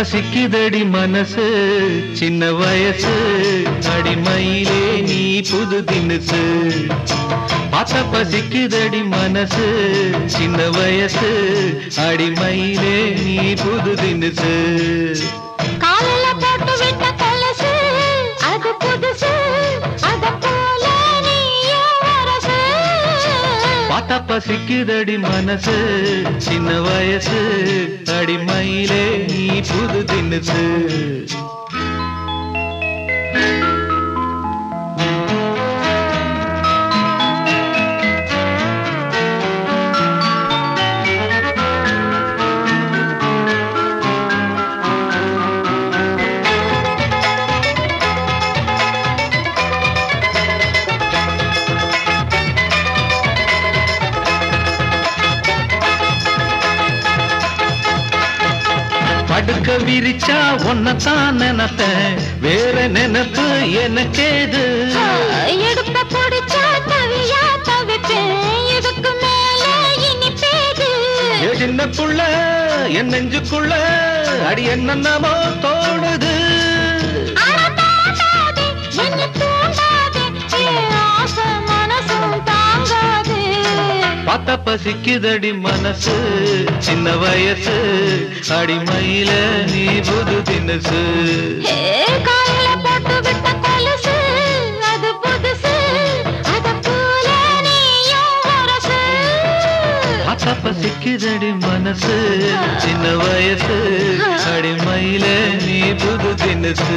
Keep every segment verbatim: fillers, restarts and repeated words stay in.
பசிக்குதடி மனசு சின்ன வயசு அடிமையிலே நீ புது தினுசு பார்த்த பசிக்குதடி மனசு சின்ன வயசு அடிமையிலே நீ புது தினுசு காலையில போட்டு விட்ட கொலுசு அது புதுசு அத போல நீயும் வரசு பார்த்த பசிக்குதடி மனசு சின்ன வயசு அடிமையிலே நீ புது தினுசு படுக்க விரிச்சா ஒன்னதான் நினைப்பேன் வேற நினைப்பு எனக்கேது எடுப்ப பிடிச்சா தவியா தவிப்பேன் இதுக்கு மேல இனிப்பேது சின்ன புள்ள என் நெஞ்சுக்குள்ள அடி என்னென்னமோ தோணுது பார்த்த பசிக்குதடி மனசு சின்ன வயசு அடிமையில நீ புது தினுசு காலையில போட்டு விட்ட கொலுசு அது புதுசு அத போல நீயும் வரசு பார்த்த பசிக்குதடி மனசு சின்ன வயசு அடிமையில நீ புது தினுசு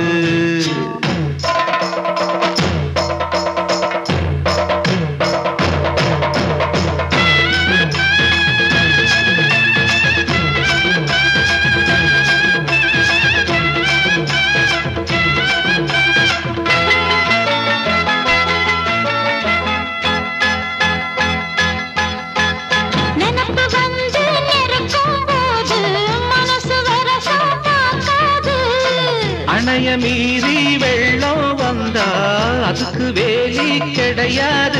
அணைய மீறி வெள்ளம் வந்தா அதுக்கு வேலி கிடையாது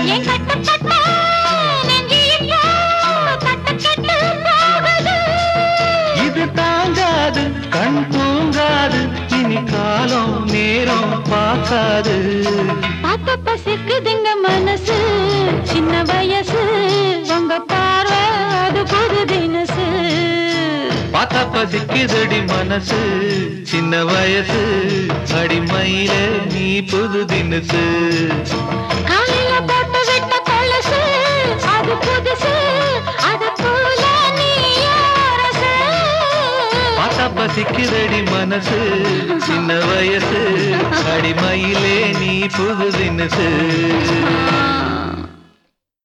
இது தாங்காது கண் தூங்காது இனி காலம் நேரம் பார்க்காது பார்த்த பசிக்குதுங்க மனசு சின்ன வயசு உங்க பார்வை அது புது தினசு பார்த்த பசிக்குதடி மனசு சின்ன வயசு அடிமையில நீ புது தினுசு காலையில போட்டு விட்ட கொலுசு அது புதுசு அத போல நீயும் வரசு பார்த்த பசிக்குதடி மனசு சின்ன வயசு அடிமையிலே நீ புது தினுசு